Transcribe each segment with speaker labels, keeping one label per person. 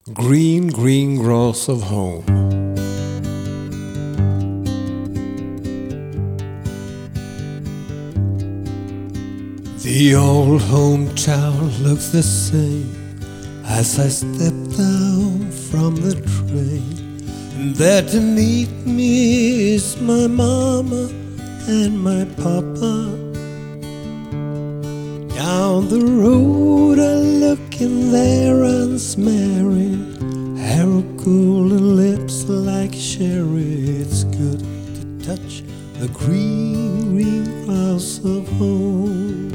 Speaker 1: Green, green grass of home. The old hometown looks the same as I step down from the train. And there to meet me is my mama and my papa. Down the road I look and there runs Mary, hair of golden lips like sherry. It's good to touch the green, green grass of home.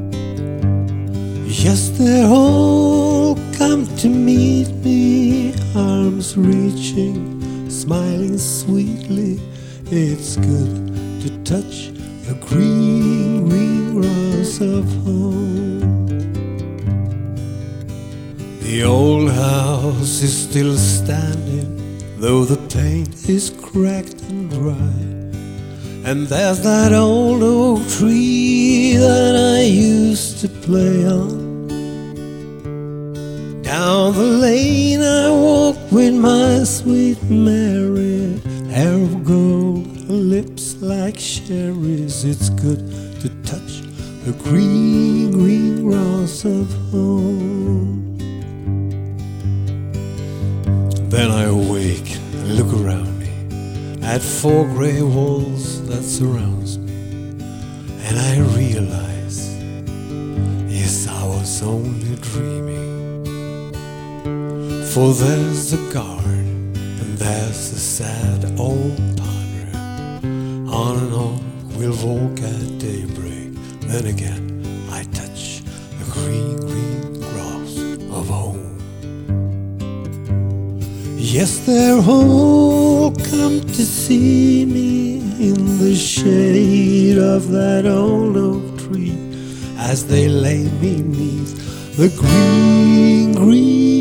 Speaker 1: Yes, they all come to meet me, arms reaching, smiling sweetly. It's good to touch the green, green grass of home. The old house is still standing, though the paint is cracked and dry. And there's that old oak tree that I used to play on. Down the lane I walk with my sweet Mary, hair of gold, lips like cherries. It's good to touch the green, green grass of home. Then I awake and look around me at four grey walls that surrounds me, and I realize, yes, I was only dreaming. For there's a garden and there's a sad old pine. On and on we'll walk at daybreak. Then again I touch the green, green grass of home. Yes, they're all come to see me in the shade of that old oak tree, as they lay me 'neath the green, green